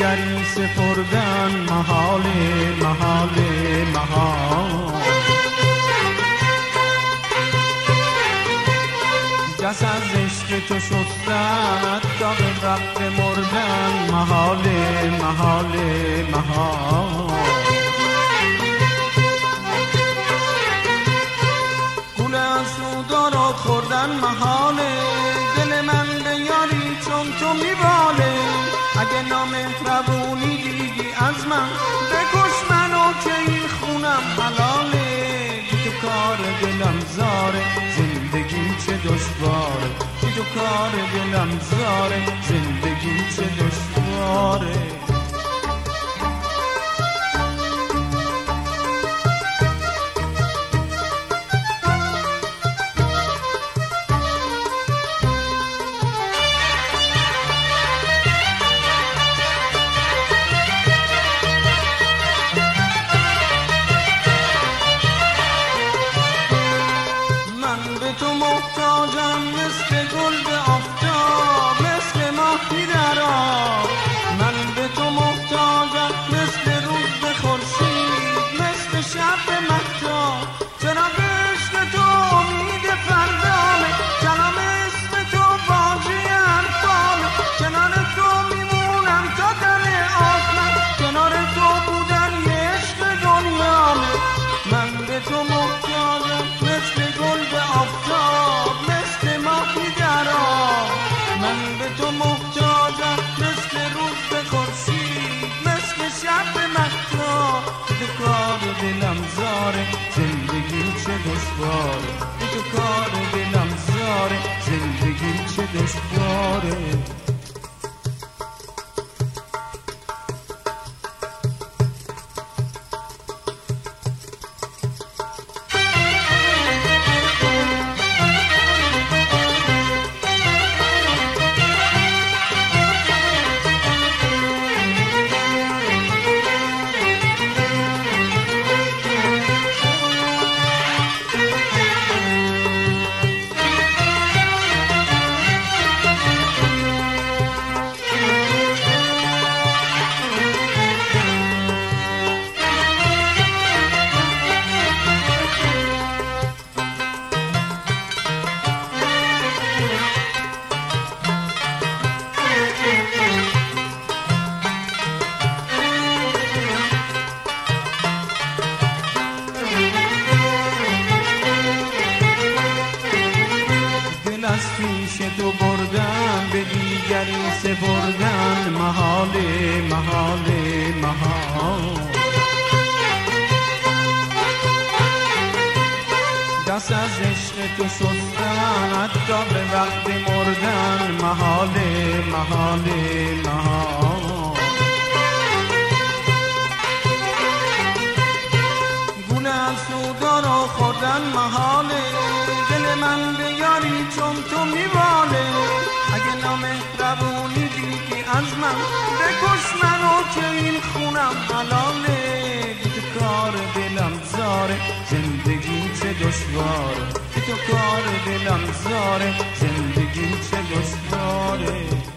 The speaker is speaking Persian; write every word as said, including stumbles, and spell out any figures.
دیگری سپردن محاله محاله محال. دست از عشق تو شستن حتی به وقت مردن محاله محاله محال. گل اسودا را خوردن محاله، دل من به یاری چون تو میباله. اگه نامهربونی دیدی از من بکش منو که این خونم حلاله. بی تو کار دلم زاره زندگی چه دشواره، بی تو کار دلم زاره زندگی چه دشواره. تو محتاجم مثل گل به آفتاب، مثل ماهی در آب. من به تو محتاجم مثل روز به خورشید، مثل شب به مهتاب. چرا به عشق تو امید فردامه، کلام اسم تو باجی حرفامه. کنار تو میمونم تا دل آسمان، کنار تو بودن یه عشق دنیامه. من به تو محتاجم مثل گل به آفتاب، مثل ماهی در آب. من به تو محتاجم مثل روز به خورشید، مثل شب به مهتاب. تو کار دلم زاره زندگی چه دشواره، تو کار دلم زاره زندگی چه دشواره. از پیش تو بردن به دیگری سپردن محاله محاله محال. دست از عشق تو شستن حتی به وقت مردن محاله محاله محال. گل اسودا را خوردن محاله، دل من به یاری چون تو میباله. اگه نامهربونی دیدی از من بکش منو که این خونم حلاله. بی تو کار دلم زاره زندگی چه دشواره، بی تو کار دلم زاره زندگی چه دشواره.